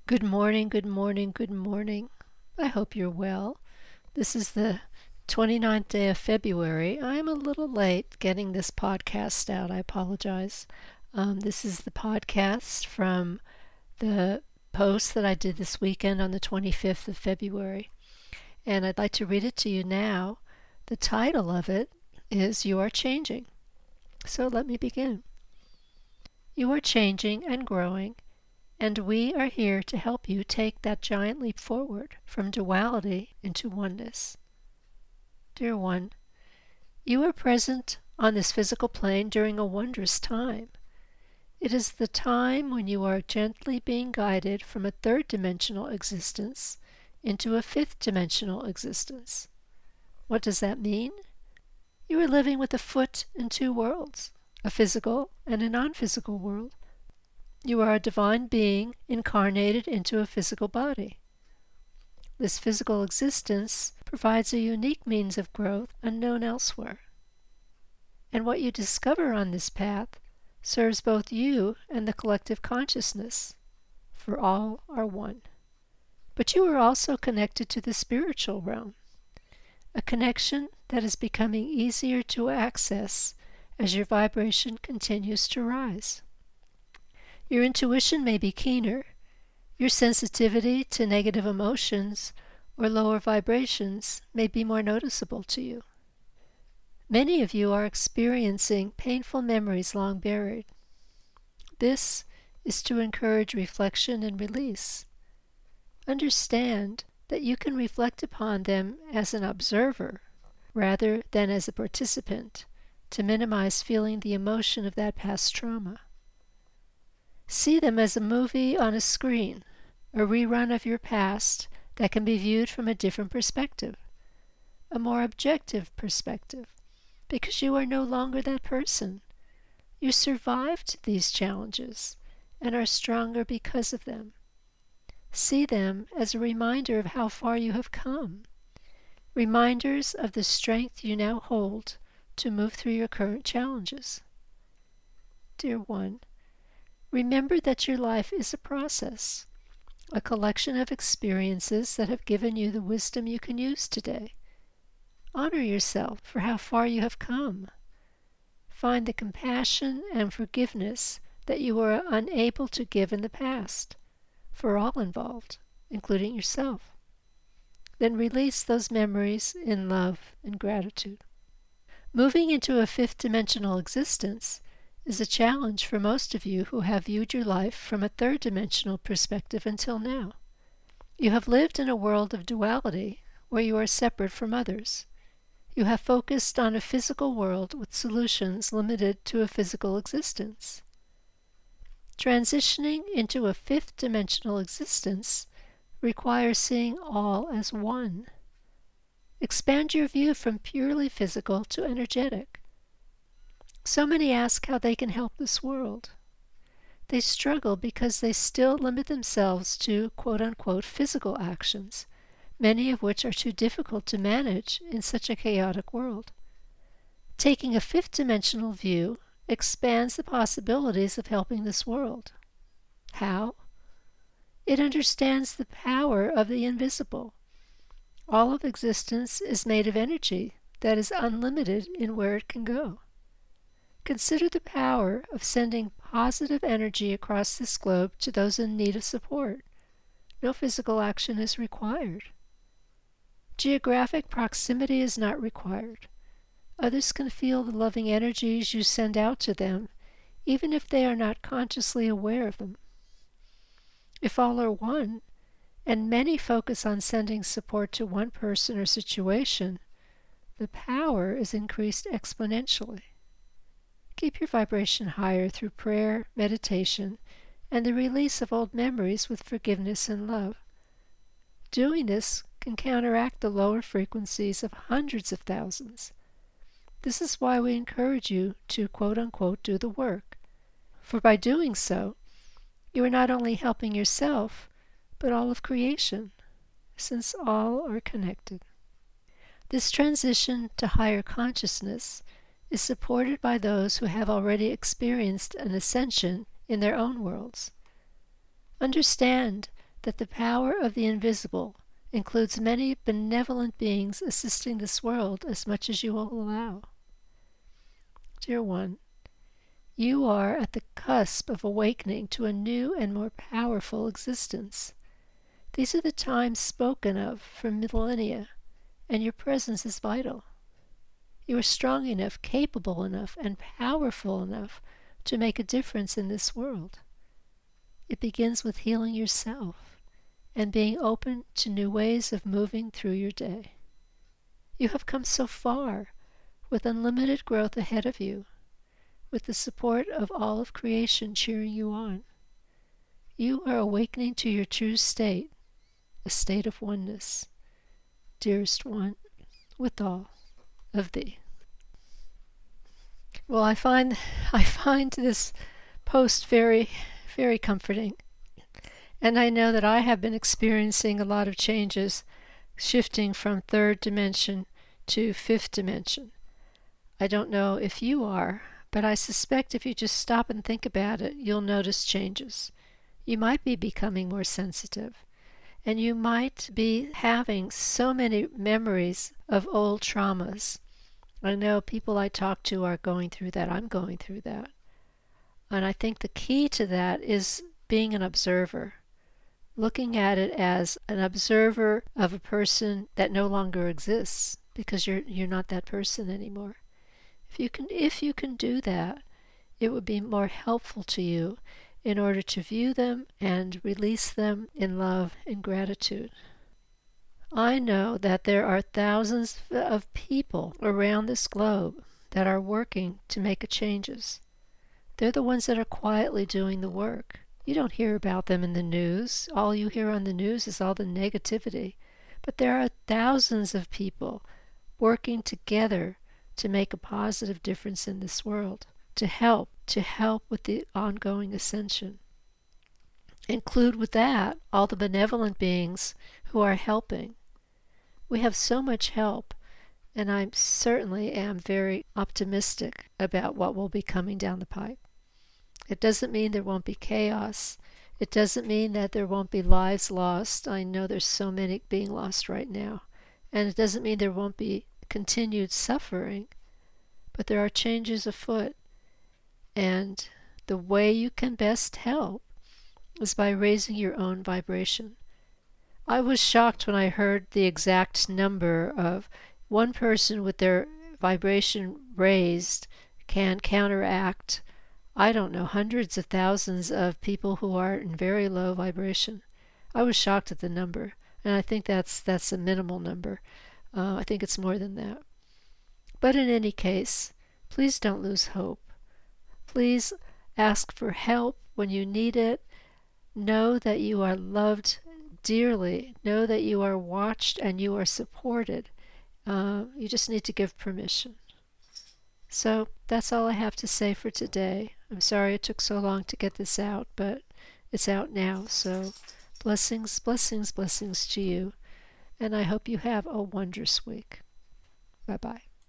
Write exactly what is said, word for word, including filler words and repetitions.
Good morning, good morning, good morning. I hope you're well. This is the twenty-ninth day of February. I'm a little late getting this podcast out. I apologize. Um, this is the podcast from the post that I did this weekend on the twenty-fifth of February. And I'd like to read it to you now. The title of it is You Are Changing. So let me begin. You are changing and growing, and we are here to help you take that giant leap forward from duality into oneness. Dear one, you are present on this physical plane during a wondrous time. It is the time when you are gently being guided from a third-dimensional existence into a fifth-dimensional existence. What does that mean? You are living with a foot in two worlds, a physical and a non-physical world. You are a divine being incarnated into a physical body. This physical existence provides a unique means of growth unknown elsewhere. And what you discover on this path serves both you and the collective consciousness, for all are one. But you are also connected to the spiritual realm, a connection that is becoming easier to access as your vibration continues to rise. Your intuition may be keener, your sensitivity to negative emotions or lower vibrations may be more noticeable to you. Many of you are experiencing painful memories long buried. This is to encourage reflection and release. Understand that you can reflect upon them as an observer rather than as a participant to minimize feeling the emotion of that past trauma. See them as a movie on a screen, a rerun of your past that can be viewed from a different perspective, a more objective perspective, because you are no longer that person. You survived these challenges and are stronger because of them. See them as a reminder of how far you have come, reminders of the strength you now hold to move through your current challenges. Dear one, remember that your life is a process, a collection of experiences that have given you the wisdom you can use today. Honor yourself for how far you have come. Find the compassion and forgiveness that you were unable to give in the past, for all involved, including yourself. Then release those memories in love and gratitude. Moving into a fifth-dimensional existence is a challenge for most of you who have viewed your life from a third-dimensional perspective until now. You have lived in a world of duality where you are separate from others. You have focused on a physical world with solutions limited to a physical existence. Transitioning into a fifth-dimensional existence requires seeing all as one. Expand your view from purely physical to energetic. So many ask how they can help this world. They struggle because they still limit themselves to quote-unquote physical actions, many of which are too difficult to manage in such a chaotic world. Taking a fifth-dimensional view expands the possibilities of helping this world. How? It understands the power of the invisible. All of existence is made of energy that is unlimited in where it can go. Consider the power of sending positive energy across this globe to those in need of support. No physical action is required. Geographic proximity is not required. Others can feel the loving energies you send out to them, even if they are not consciously aware of them. If all are one, and many focus on sending support to one person or situation, the power is increased exponentially. Keep your vibration higher through prayer, meditation, and the release of old memories with forgiveness and love. Doing this can counteract the lower frequencies of hundreds of thousands. This is why we encourage you to quote-unquote do the work. For by doing so, you are not only helping yourself, but all of creation, since all are connected. This transition to higher consciousness is supported by those who have already experienced an ascension in their own worlds. Understand that the power of the invisible includes many benevolent beings assisting this world as much as you will allow. Dear one, you are at the cusp of awakening to a new and more powerful existence. These are the times spoken of for millennia, and your presence is vital. You are strong enough, capable enough, and powerful enough to make a difference in this world. It begins with healing yourself and being open to new ways of moving through your day. You have come so far, with unlimited growth ahead of you, with the support of all of creation cheering you on. You are awakening to your true state, a state of oneness. Dearest one, with all of thee. Well, I find I find this post very, very comforting. And I know that I have been experiencing a lot of changes, shifting from third dimension to fifth dimension. I don't know if you are, but I suspect if you just stop and think about it, you'll notice changes. You might be becoming more sensitive, and you might be having so many memories of old traumas. I know people I talk to are going through that. I'm going through that. And I think the key to that is being an observer, looking at it as an observer of a person that no longer exists, because you're you're not that person anymore. If you can if you can do that, it would be more helpful to you in order to view them and release them in love and gratitude. I know that there are thousands of people around this globe that are working to make changes. They're the ones that are quietly doing the work. You don't hear about them in the news. All you hear on the news is all the negativity. But there are thousands of people working together to make a positive difference in this world, to help, to help with the ongoing ascension. Include with that all the benevolent beings who are helping. We have so much help, and I certainly am very optimistic about what will be coming down the pipe. It doesn't mean there won't be chaos. It doesn't mean that there won't be lives lost. I know there's so many being lost right now. And it doesn't mean there won't be continued suffering. But there are changes afoot. And the way you can best help is by raising your own vibration. I was shocked when I heard the exact number of one person with their vibration raised can counteract, I don't know, hundreds of thousands of people who are in very low vibration. I was shocked at the number, and I think that's that's a minimal number. Uh, I think it's more than that. But in any case, please don't lose hope. Please ask for help when you need it. Know that you are loved dearly. Know that you are watched and you are supported. Uh, you just need to give permission. So that's all I have to say for today. I'm sorry it took so long to get this out, but it's out now. So blessings, blessings, blessings to you. And I hope you have a wondrous week. Bye-bye.